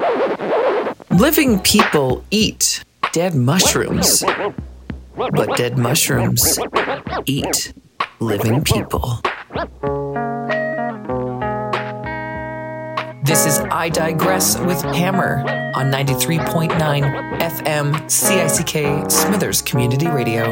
Living people eat dead mushrooms, but dead mushrooms eat living people. This is I Digress with Hammer on 93.9 FM CICK Smithers Community Radio.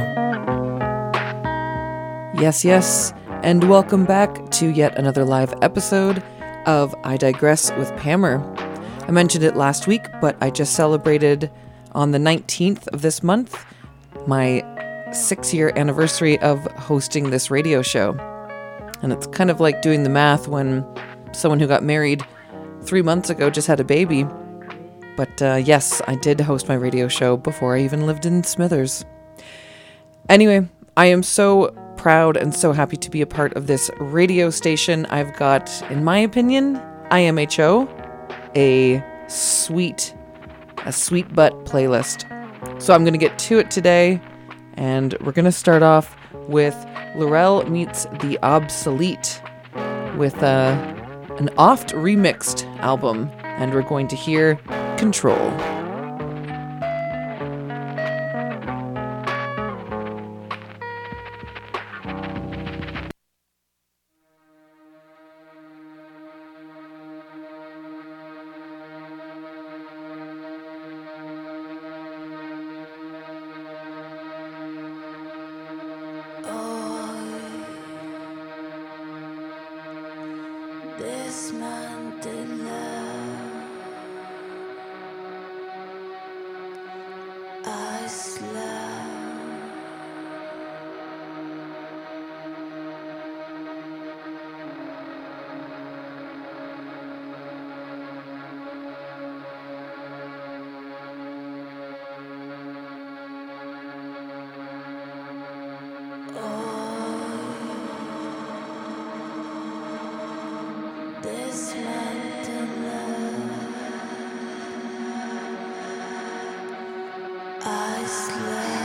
Yes, and welcome back to yet another live episode of I Digress with Hammer. I mentioned it last week, but I just celebrated on the 19th of this month my 6-year anniversary of hosting this radio show. And it's kind of like doing the math when someone who got married 3 months ago just had a baby. But yes, I did host my radio show before I even lived in Smithers. Anyway, I am so proud and so happy to be a part of this radio station. I've got, in my opinion, IMHO, a sweet butt playlist. So I'm going to get to it today, and we're going to start off with Laurel Meets the Obsolete with an oft remixed album, and we're going to hear Control. This Mandela, I slept. This Mandela, I slept.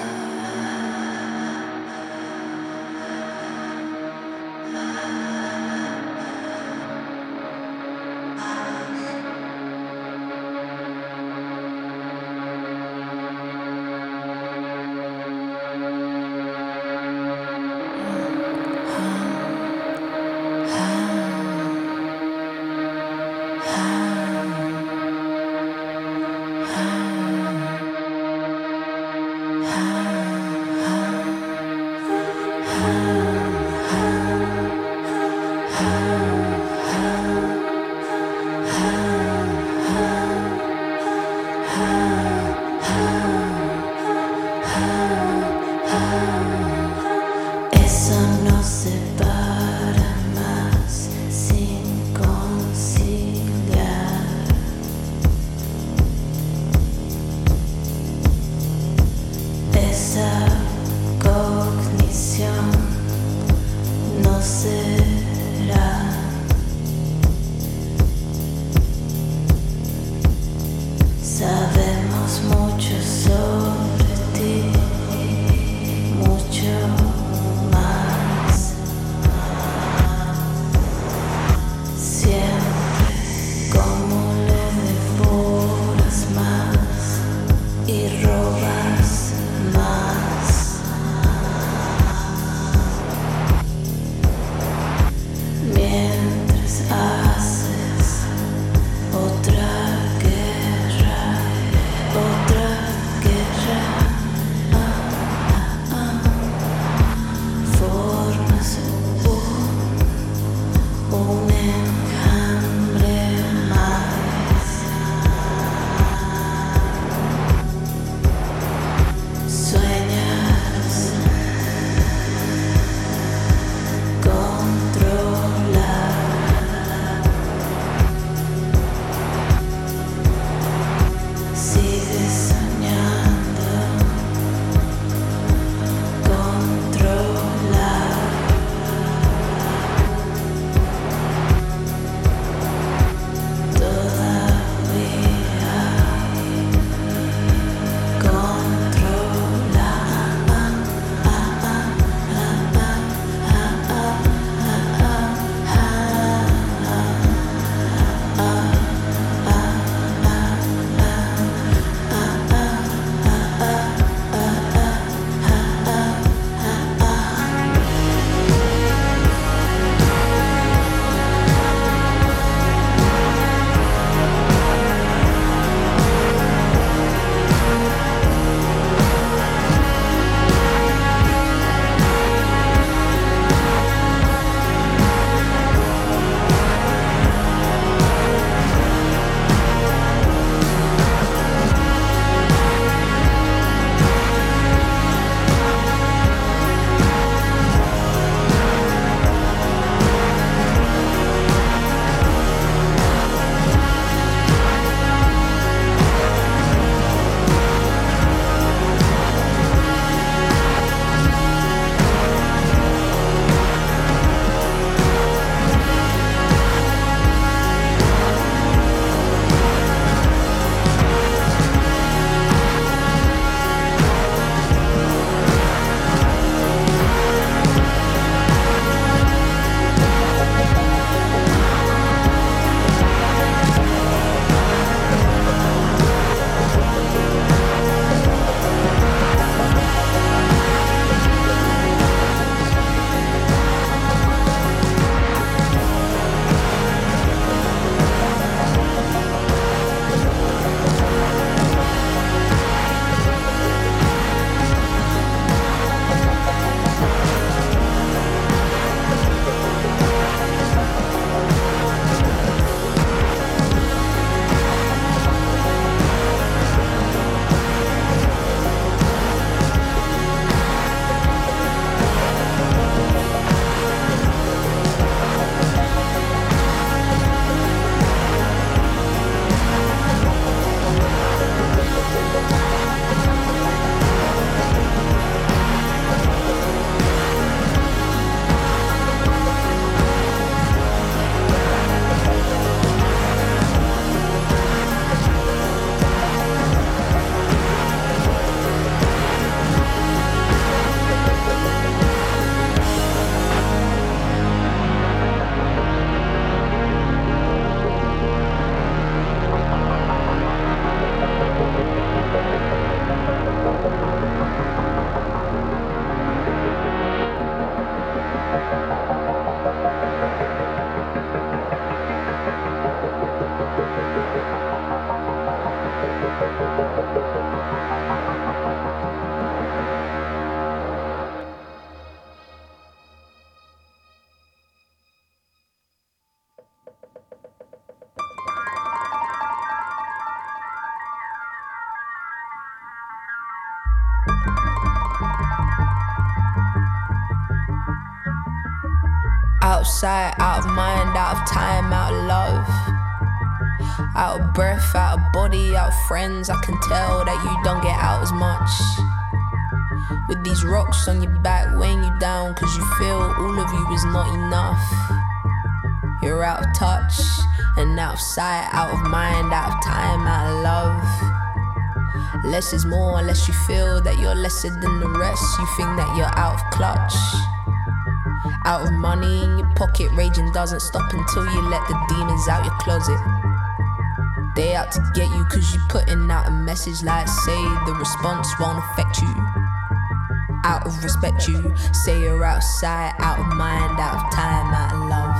sight, out of mind, out of time, out of love. Out of breath, out of body, out of friends. I can tell that you don't get out as much. With these rocks on your back weighing you down, cause you feel all of you is not enough. You're out of touch and out of sight, out of mind, out of time, out of love. Less is more unless you feel that you're lesser than the rest. You think that you're out of clutch, out of money in your pocket. Raging doesn't stop until you let the demons out your closet. They out to get you cause you putting out a message like say the response won't affect you. Out of respect you say you're outside, out of mind, out of time, out of love.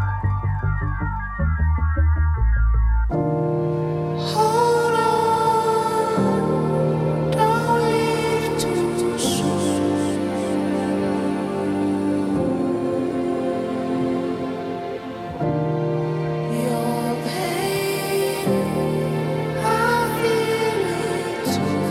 Hold on, don't leave too soon. Your pain, I feel it too.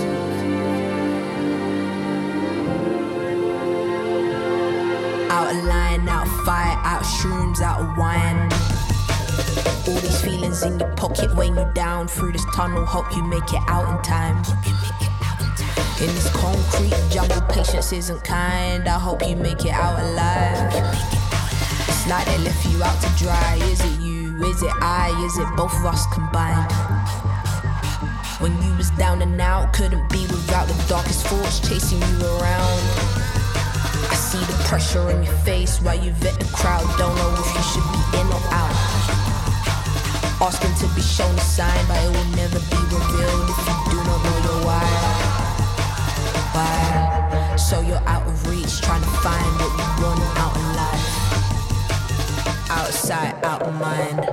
Out of line, out of fight, out of shrooms, out of wine. All these feelings in your pocket weighing you down. Through this tunnel, hope you make it out in time. In this concrete jungle, patience isn't kind. I hope you make it out alive. It's like they left you out to dry. Is it you? Is it I? Is it both of us combined? When you was down and out, couldn't be without the darkest force chasing you around. I see the pressure in your face while you vet the crowd. Don't know if you should be in or out. Asking to be shown a sign, but it will never be revealed if you do not know your why. Why? So you're out of reach, trying to find what you want out of life. Outside, out of mind.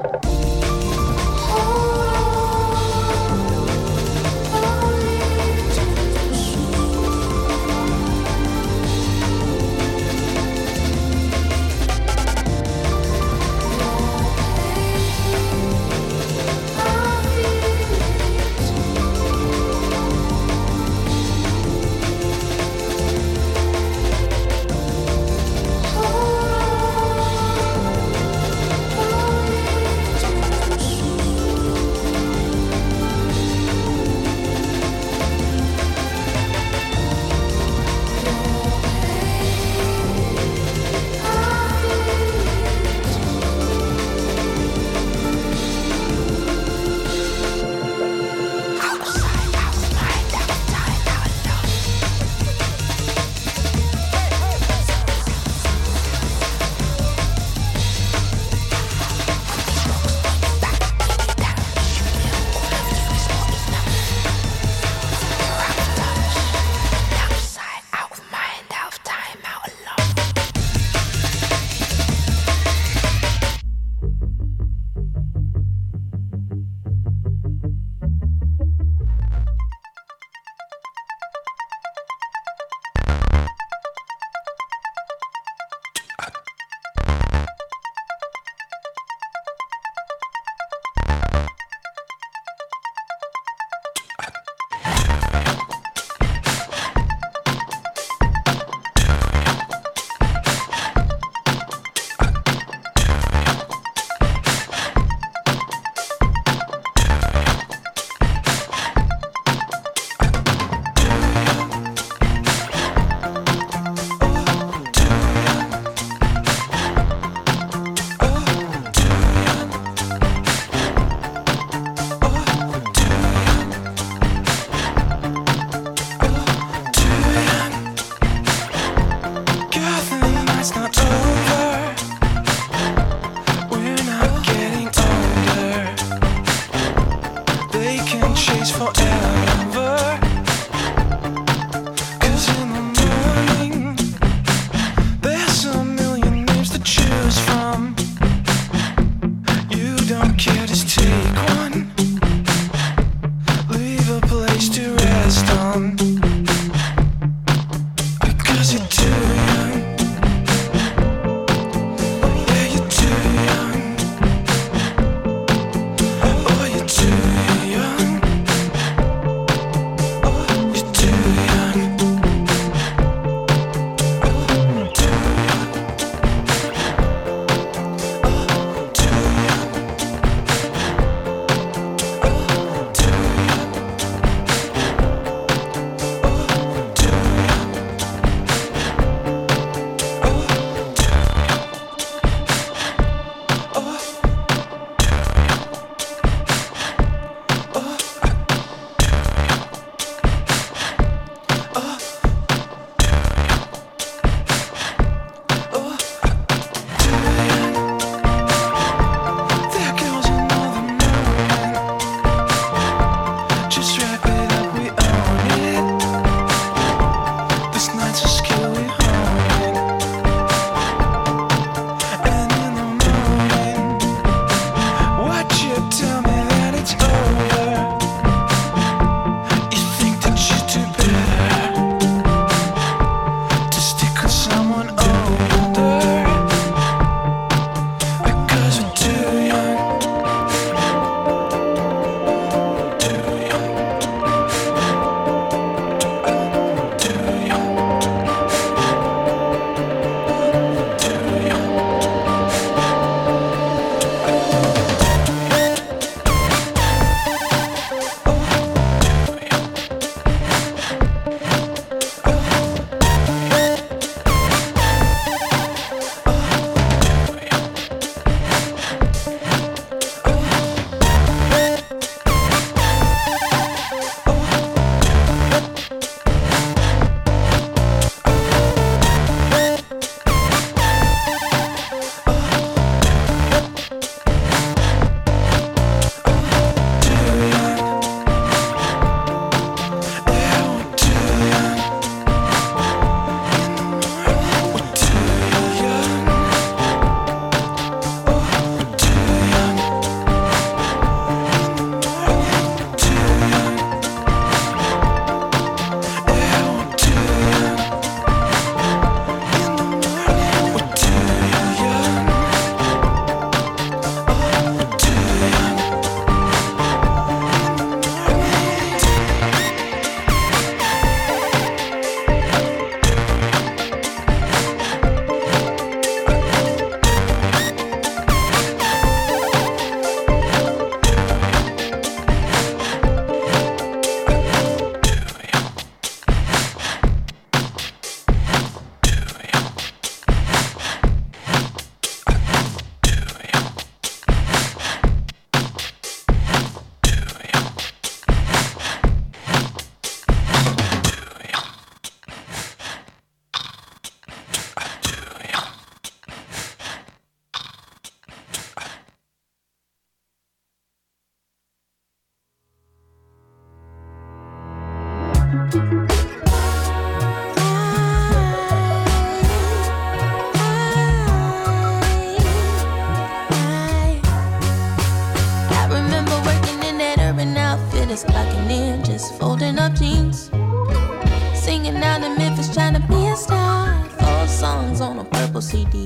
I remember working in that Urban Outfitters, clocking in, just folding up jeans, singing out in Memphis, trying to be a star. 4 songs on a purple CD.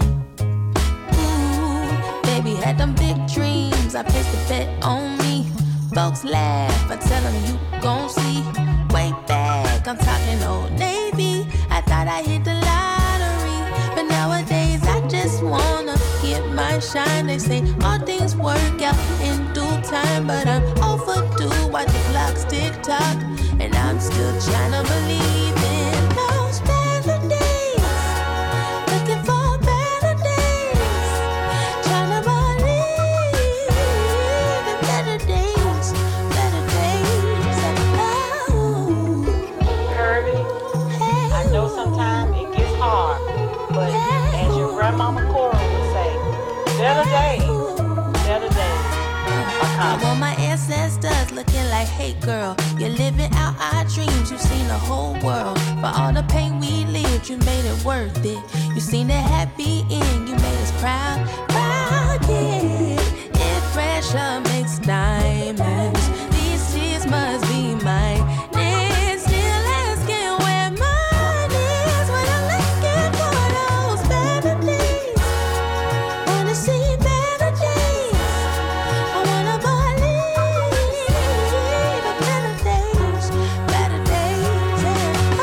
Ooh, baby had them big dreams. I placed a bet on me. Folks laugh, I tell them you gon' see. Way back, I'm talking Old Navy. I thought I hit the lottery, but nowadays I just wanna get my shine. They say all things work out in due time, but I'm overdue. Watch the clocks tick tock, and I'm still trying to believe in those better days. Looking for better days, trying to believe in better days, better days. Oh, Kirby, I know sometimes it gets hard, but as your grandmama Cora would say, better days are I'm coming. on my ancestors looking like, hey girl, you're living out our dreams. You've seen the whole world. For all the pain we lived, you made it worth it. You seen the happy end, you made us proud. Proud, yeah. If pressure makes diamonds, these tears must be mine. Then still asking where mine is when I'm looking for those better days. Wanna see better days. I wanna believe in better days, better days. Oh,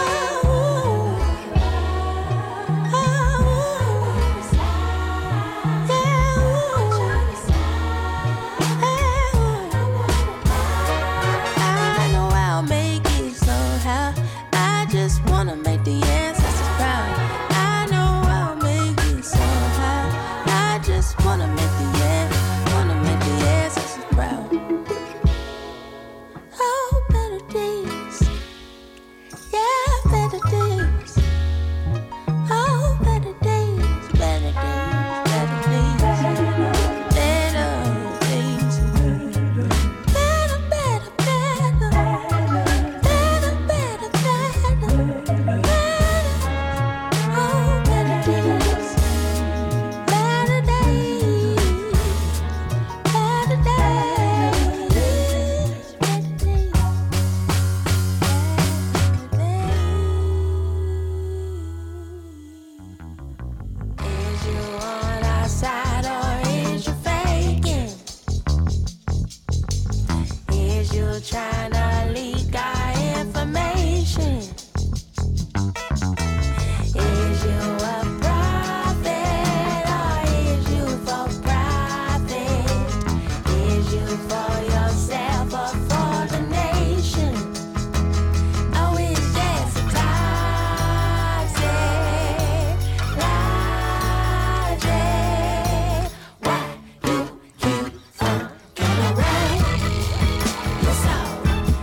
I know I'll make it somehow. I just wanna make the ancestors proud. I know I'll make it somehow. I just wanna make the ancestors proud. Oh, better days. Yeah, better days. Oh, better days, better days, better days. Better days. Better, better, better. Better, better, better. Oh, better days. Better days. Better days. Better days. Is you on our side or is you faking? Is you trying to leak our information? Is you a prophet or is you for profit? Is you for yourself or for the nation? Oh, it's just a toxic logic. Why you keep fucking around? You're so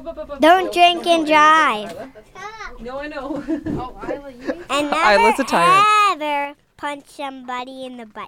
Don't drink and drive. No, I know. And Isla's a tyrant. ever punch somebody in the butt.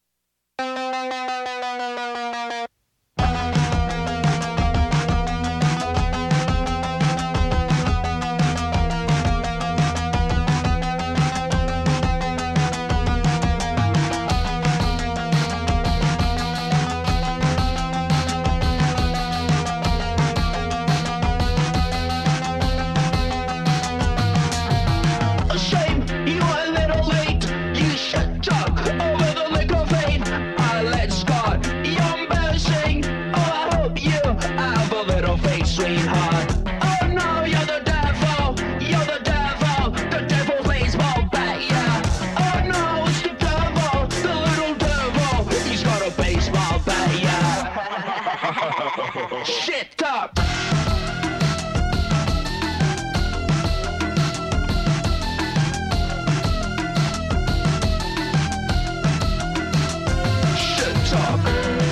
Shit talk. Shit talk.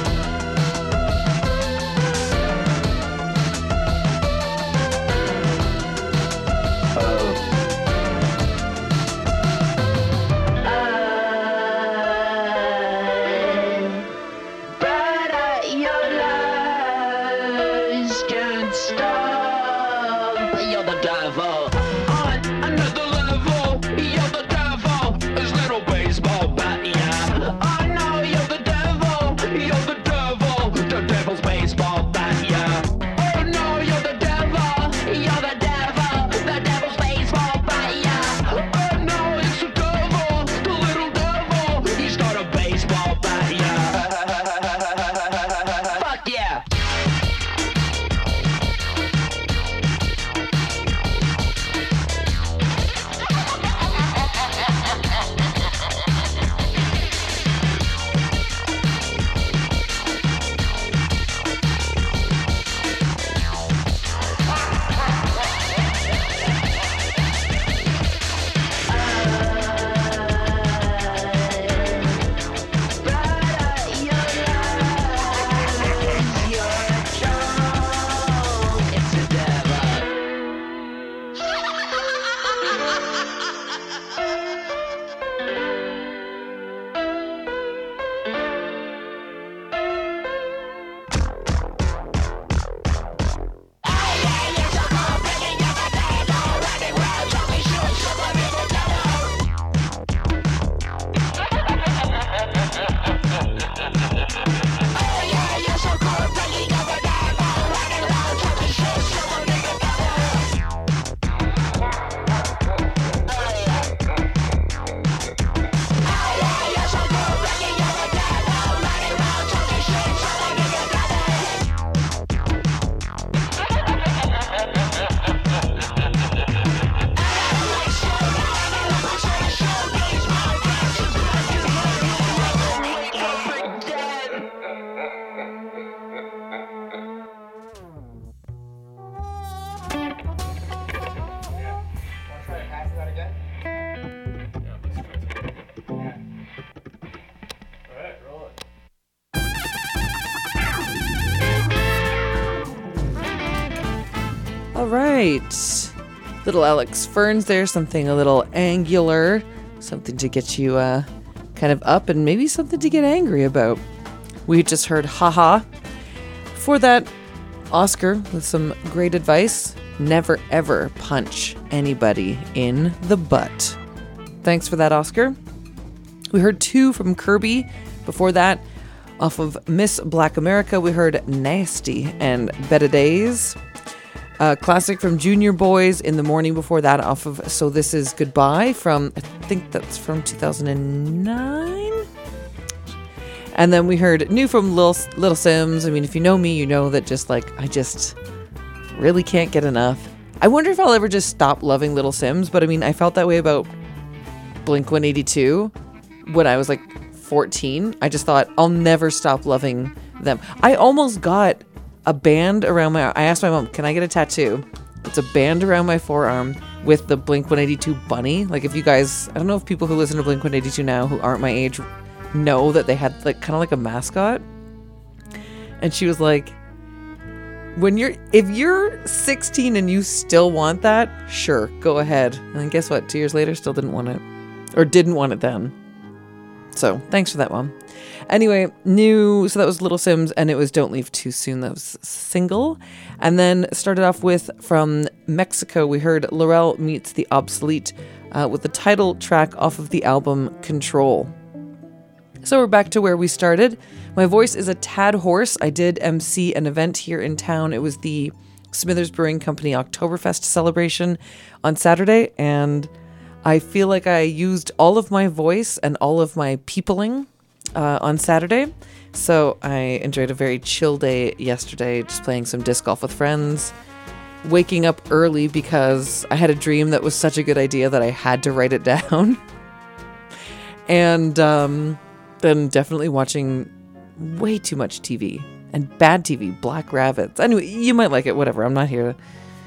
All right. Little Alex Ferns there, something a little angular, something to get you kind of up and maybe something to get angry about. We just heard Haha. For that, Oscar with some great advice. Never ever punch anybody in the butt. Thanks for that, Oscar. We heard Two from Kirby. Before that, off of Miss Black America, we heard Nasty and Better Days. Classic from Junior Boys in the morning. Before that, off of So This Is Goodbye from, I think that's from 2009. And then we heard new from Little Sims. I mean, if you know me, you know that I just really can't get enough. I wonder if I'll ever just stop loving Little Sims, but I mean, I felt that way about Blink-182 when I was like 14. I just thought I'll never stop loving them. I almost got a band around I asked my mom, can I get a tattoo? It's a band around my forearm with the Blink-182 bunny. Like, if you guys, I don't know if people who listen to Blink-182 now who aren't my age know that they had like kind of like a mascot. And she was like, if you're 16 and you still want that, sure, go ahead. And then guess what? 2 years later, still didn't want it. Or didn't want it then. So thanks for that, Mom. Anyway, so that was Little Sims, and it was Don't Leave Too Soon. That was single. And then started off with, from Mexico, we heard Laurel Meets the Obsolete with the title track off of the album Control. So we're back to where we started. My voice is a tad hoarse. I did MC an event here in town. It was the Smithers Brewing Company Oktoberfest celebration on Saturday, and I feel like I used all of my voice and all of my peopling on Saturday. So I enjoyed a very chill day yesterday, just playing some disc golf with friends, waking up early because I had a dream that was such a good idea that I had to write it down. And then definitely watching way too much TV and bad TV, Black Rabbits. Anyway, you might like it, whatever. I'm not here.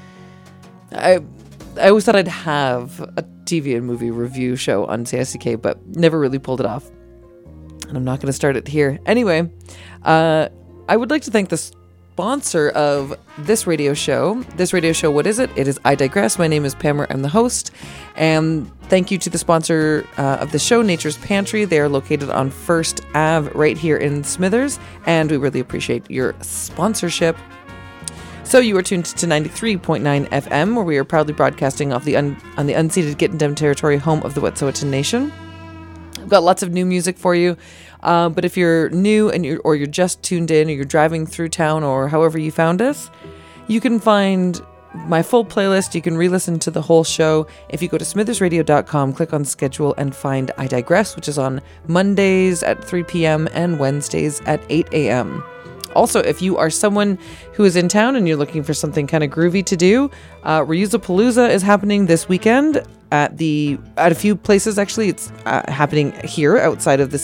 I always thought I'd have a TV and movie review show on CICK, but never really pulled it off. And I'm not going to start it here. Anyway, I would like to thank the sponsor of this radio show. This radio show, what is it? It is I Digress. My name is Pamela. I'm the host. And thank you to the sponsor of the show, Nature's Pantry. They are located on First Ave right here in Smithers. And we really appreciate your sponsorship. So you are tuned to 93.9 FM, where we are proudly broadcasting off on the unceded Gittenden territory, home of the Wet'suwet'en Nation. I've got lots of new music for you, but if you're new and you're just tuned in, or you're driving through town, or however you found us, you can find my full playlist. You can re-listen to the whole show if you go to smithersradio.com, click on schedule, and find I Digress, which is on Mondays at 3 p.m. and Wednesdays at 8 a.m. Also, if you are someone who is in town and you're looking for something kind of groovy to do, Reusapalooza is happening this weekend at a few places. Actually, it's happening here outside of the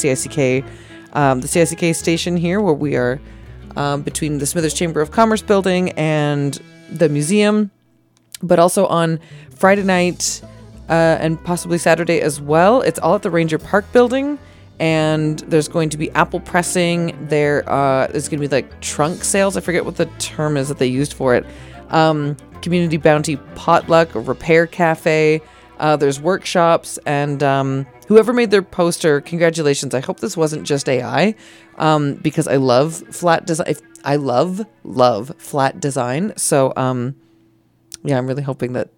CICK station here, where we are between the Smithers Chamber of Commerce building and the museum, but also on Friday night and possibly Saturday as well. It's all at the Ranger Park building. And there's going to be apple pressing. There's going to be like trunk sales. I forget what the term is that they used for it. Community bounty potluck, a repair cafe. There's workshops, and whoever made their poster, congratulations. I hope this wasn't just AI, because I love flat design. I love flat design. So yeah, I'm really hoping that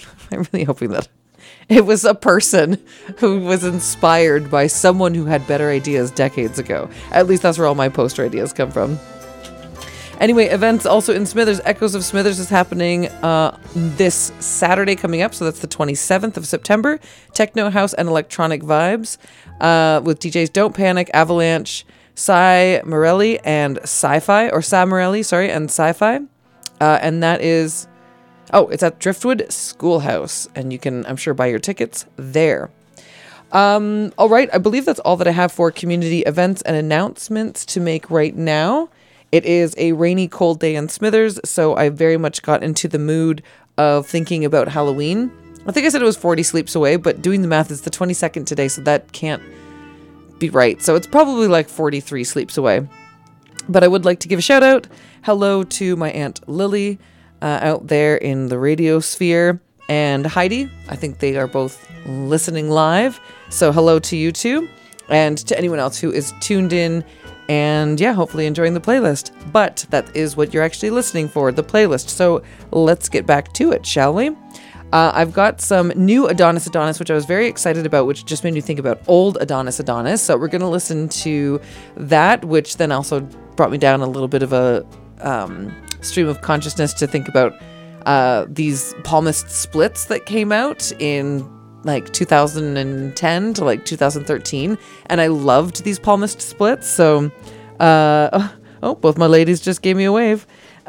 it was a person who was inspired by someone who had better ideas decades ago. At least that's where all my poster ideas come from. Anyway, events also in Smithers. Echoes of Smithers is happening this Saturday coming up. So that's the 27th of September. Techno, house, and electronic vibes with DJs Don't Panic, Avalanche, Cy Morelli, and Sci-Fi. Or Cy Morelli, sorry, and Sci-Fi. And that is... Oh, it's at Driftwood Schoolhouse, and you can, I'm sure, buy your tickets there. All right, I believe that's all that I have for community events and announcements to make right now. It is a rainy, cold day in Smithers, so I very much got into the mood of thinking about Halloween. I think I said it was 40 sleeps away, but doing the math, it's the 22nd today, so that can't be right. So it's probably like 43 sleeps away. But I would like to give a shout out. Hello to my Aunt Lily, out there in the radio sphere, and Heidi. I think they are both listening live, so hello to you too, and to anyone else who is tuned in, and yeah, hopefully enjoying the playlist. But that is what you're actually listening for, the playlist. So let's get back to it, shall we? I've got some new Adonis, which I was very excited about, which just made me think about old Adonis. So we're going to listen to that, which then also brought me down a little bit of a stream of consciousness to think about these palmist splits that came out in like 2010 to like 2013, and I loved these palmist splits. So both my ladies just gave me a wave.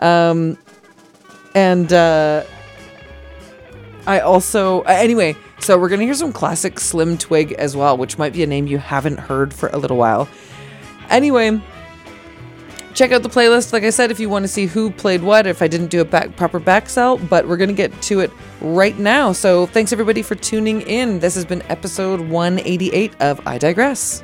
I also anyway, so we're gonna hear some classic Slim Twig as well, which might be a name you haven't heard for a little while. Anyway, check out the playlist, like I said, if you want to see who played what, if I didn't do a proper back sell, but we're going to get to it right now. So thanks everybody for tuning in. This has been episode 188 of I Digress.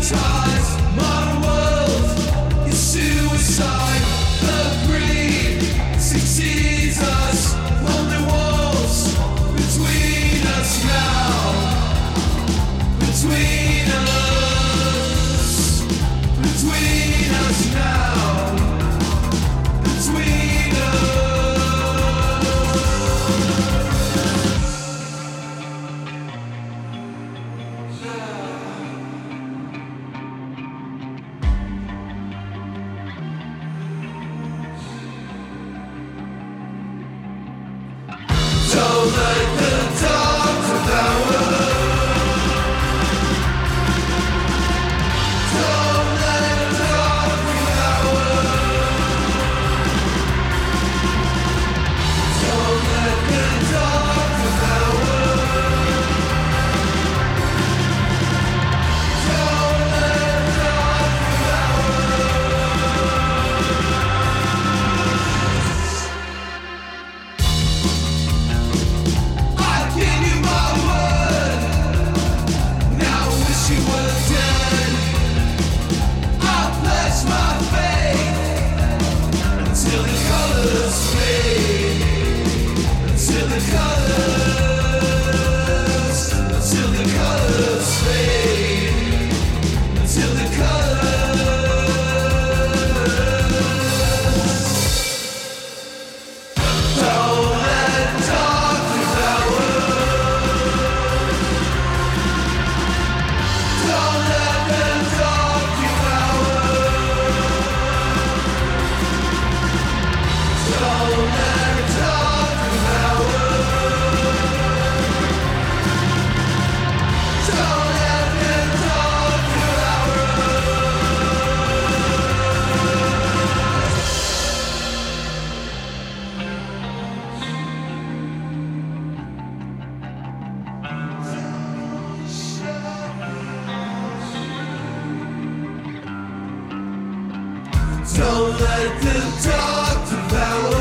Don't let the dark devour.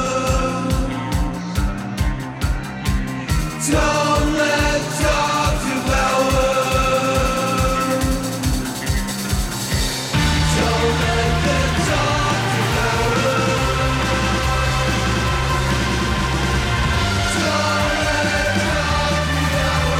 Don't let dark devour. Don't let the dark devour. Don't let dark devour.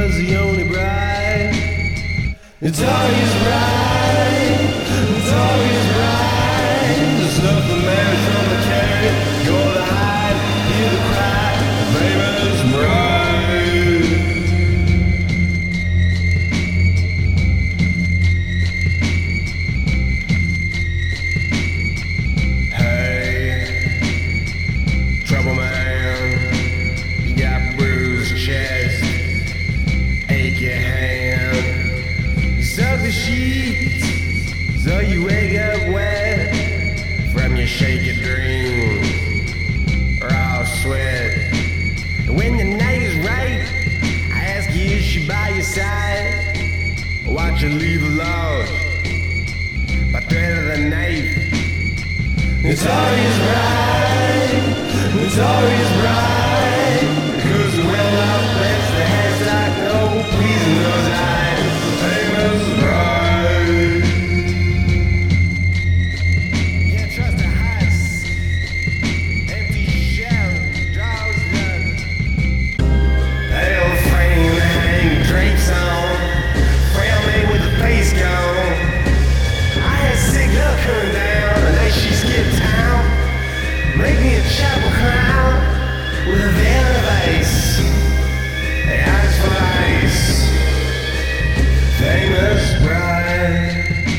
was the only bride. It's always right. It's always right. The snuff the man from the carrot. Go to hide, hear the cry. Famous bride. Hey, trouble man. You got bruised chest, ache your hand. You suck the sheets, so you wake up wet from your shaky dreams, raw sweat. And when the night is right, I ask you, is she by your side? Watch her leave alone by thread of the knife. It's always right. It's always right. Cause the well-off bets the hashtag no pleasing those eyes. Famous bride. Can't trust a house. Empty shell draws blood. Hail frame hang drapes on. Frail made with the face gone. I had sick luck coming down the day she skipped town. Make me a chapel crown with a veil of ice. The eyes for ice. Famous bride.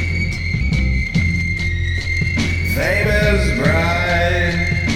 Famous bride.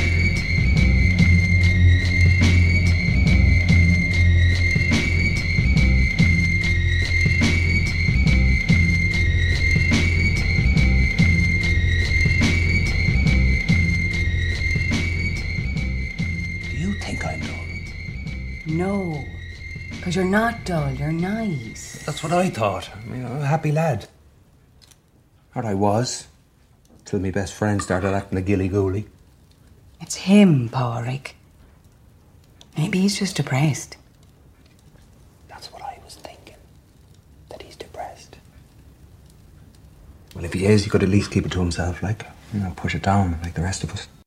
Do you think I'm dull? No, because you're not dull, you're nice. That's what I thought. You know, a happy lad. Or I was. Till my best friend started acting a gilly-gooly. It's him, Pádraig. Maybe he's just depressed. That's what I was thinking. That he's depressed. Well, if he is, he could at least keep it to himself, like, you know, push it down like the rest of us.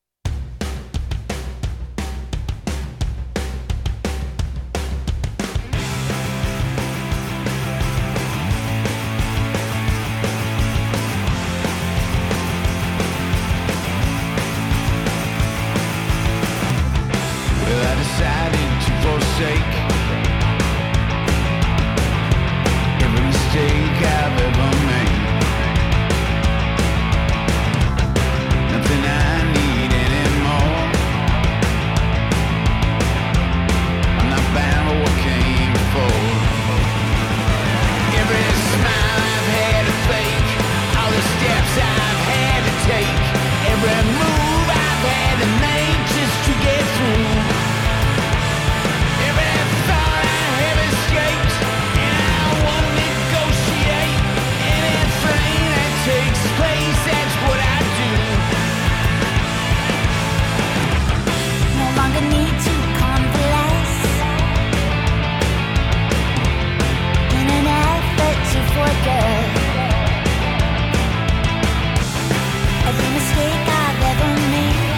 Well, I decided to forsake every mistake I've ever made. Nothing I need anymore. I'm not bound by what came before. Every smile I've had to fake, all the steps I've had to take, every move I've had to make just to get through. Every thought I have escaped, and I won't negotiate anything that takes place. That's what I do. No longer need to convalesce in an effort to forget every mistake I've ever made.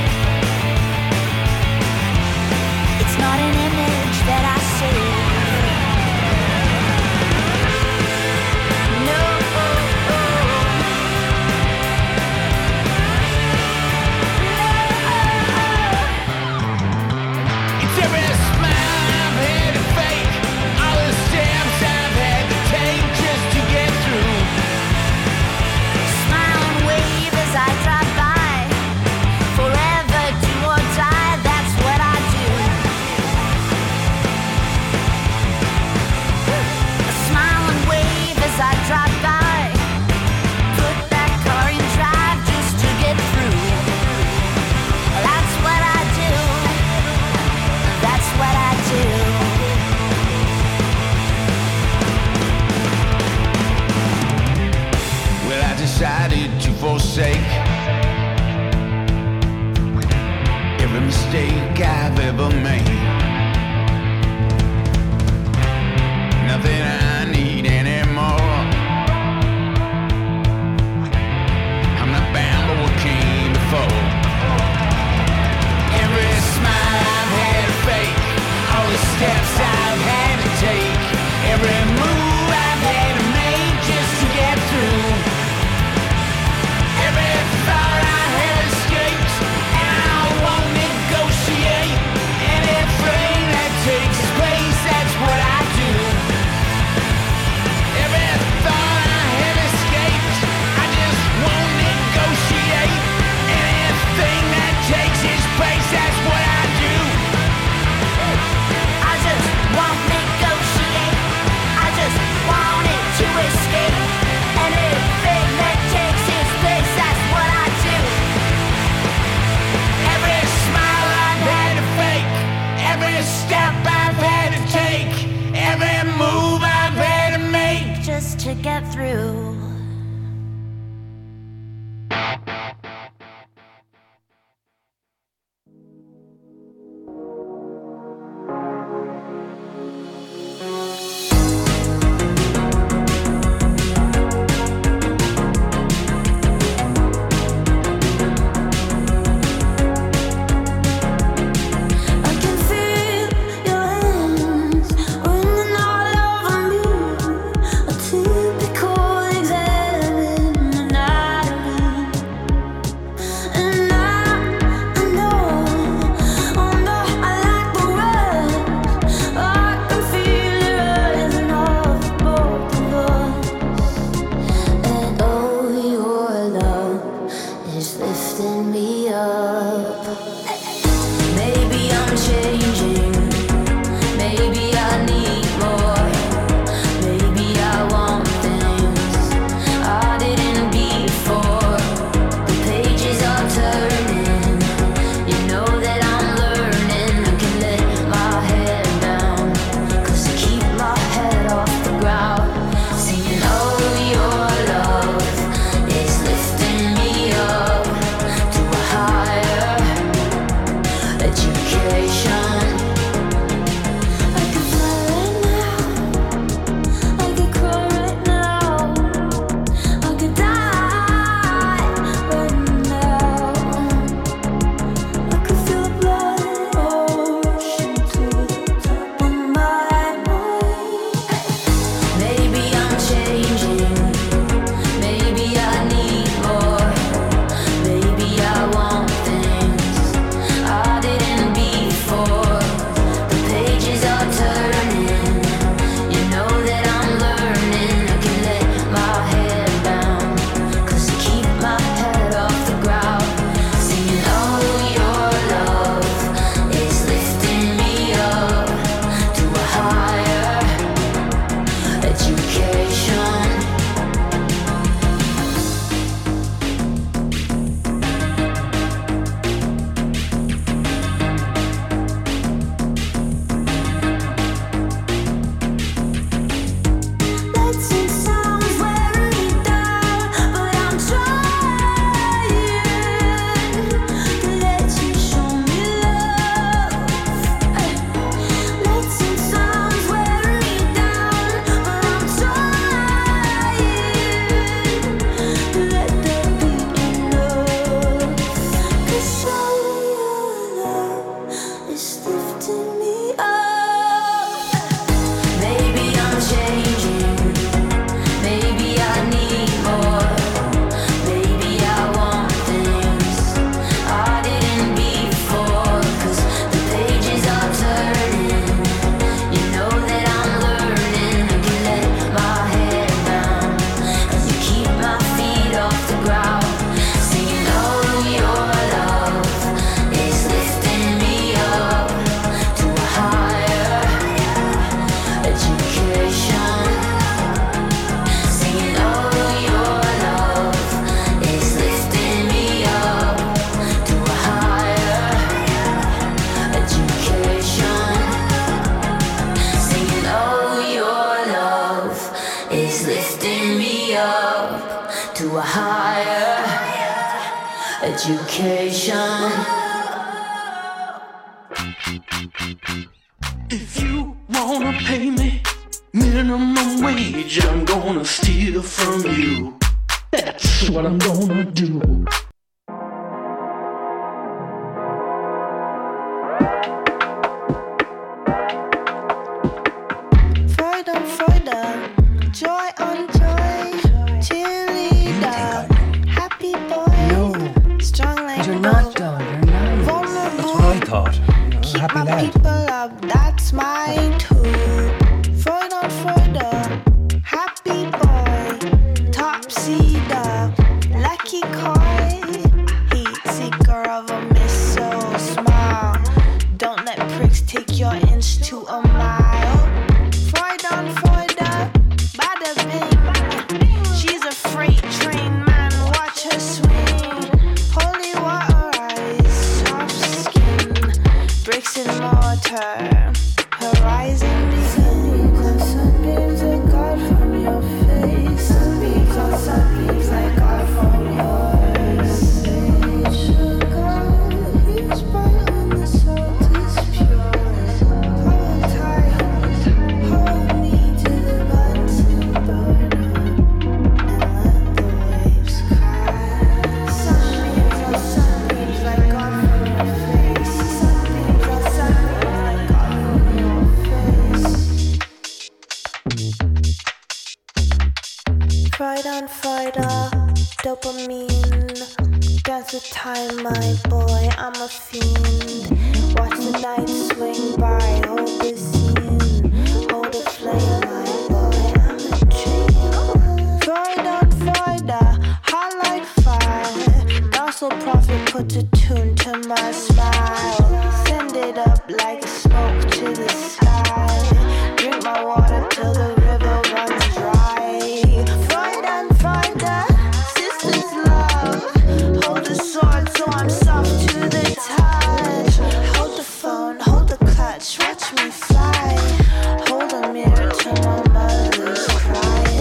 It's not an image that I see. No. It's every smile I've had to fake, all the steps I've had to take just to get through. Smile and wave as I drive by. Forever do or die, that's what I do. Smile and wave as I drive by. Put that car in drive just to get through. That's what I do. That's what I do. Well, I decided to forsake every mistake I've ever made. Nothing I need anymore. I'm not bound by what came before. Every smile I've had to fake, all the steps I've had to take, get through. to a higher education. If you wanna pay me minimum wage, I'm gonna steal from you. That's what I'm gonna do. Freude, joy on joy, cheerleader, happy boy, strong like You're not done, you're not. vulnerable. That's what I thought. Keep Happy my lad. people up, that's my tool. Freude, happy boy, top seeder, lucky coy, heat seeker of a missile smile. Don't let pricks take your inch to a mile. Freude, bada bing. She's a freight train, man, watch her swing. Holy water eyes, soft skin, bricks and mortar, Fried on Friday, dopamine. Dance with time, my boy, I'm a fiend. Watch the night swing by, hold the scene. Hold the flame, my boy, I'm a dream. Fried on Friday, hot like fire. Gospel prophet put a tune to my smile. Send it up like smoke to the sky. Drink my water till the river runs dry. Fried on Friday, sisters love. Hold the sword so I'm soft to the touch. Hold the phone, hold the clutch, watch me fly. Hold a mirror to my mother's crying.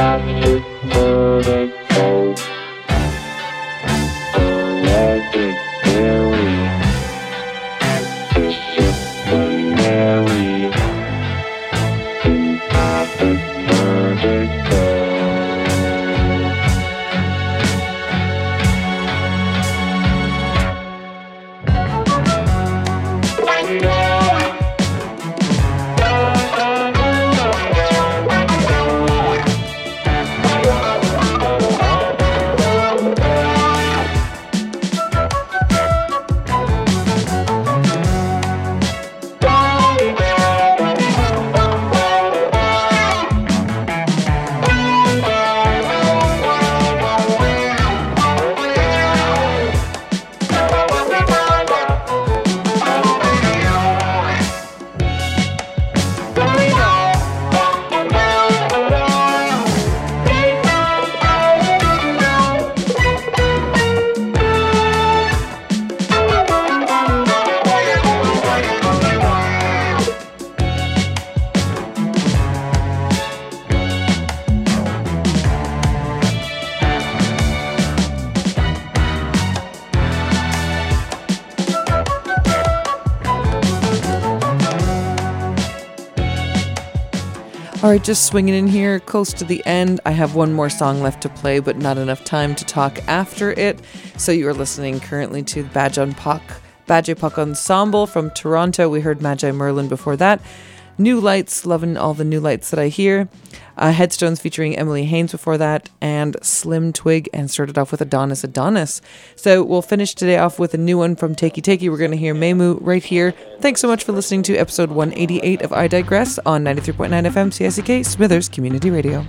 Electric All right, just swinging in here, close to the end. I have one more song left to play, but not enough time to talk after it. So you are listening currently to Badge Puck Ensemble from Toronto. We heard Magi Merlin before that. New Lights, loving all the new lights that I hear. Headstones featuring Emily Haynes before that, and Slim Twig, and started off with Adonis. So we'll finish today off with a new one from Takey Takey. We're going to hear Memu right here. Thanks so much for listening to episode 188 of I Digress on 93.9 FM CICK Smithers Community Radio.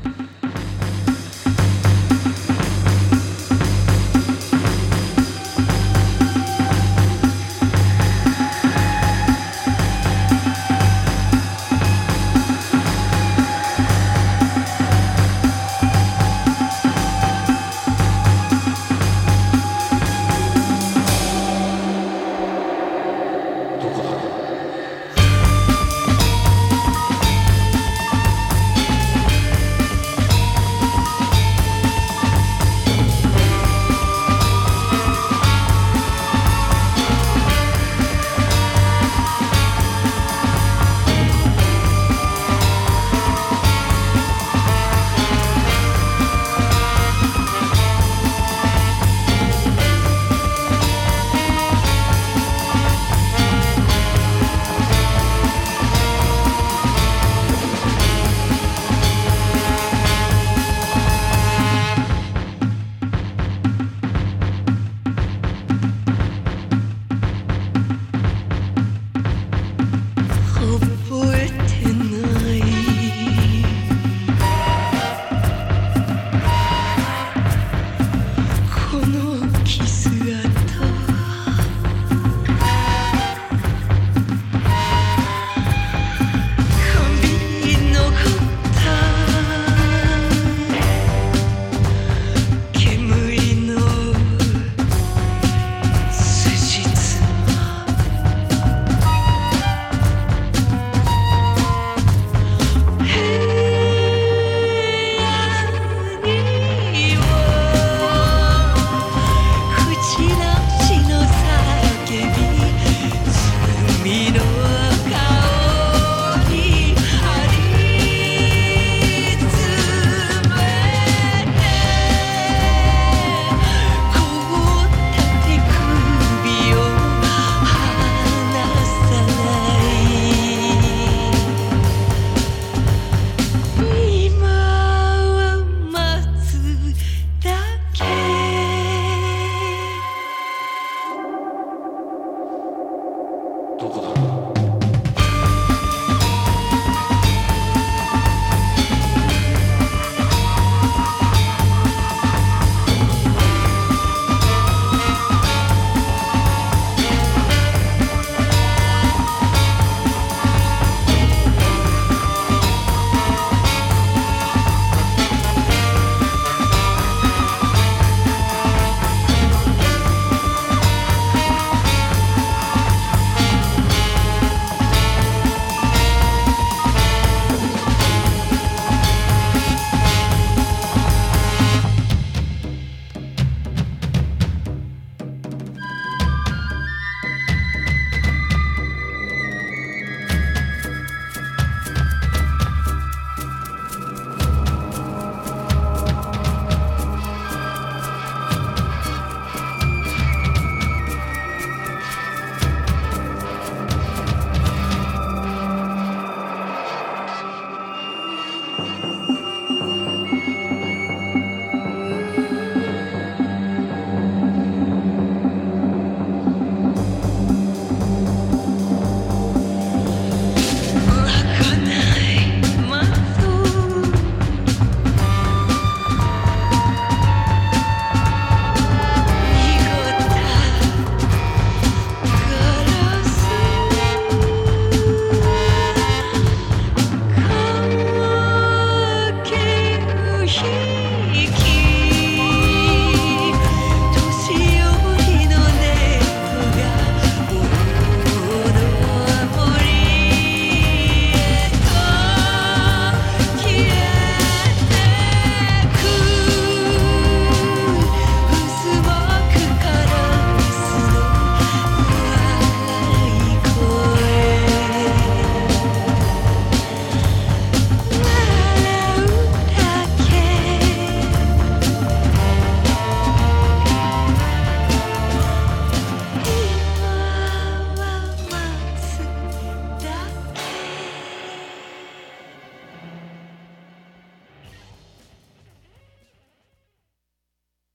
どこだ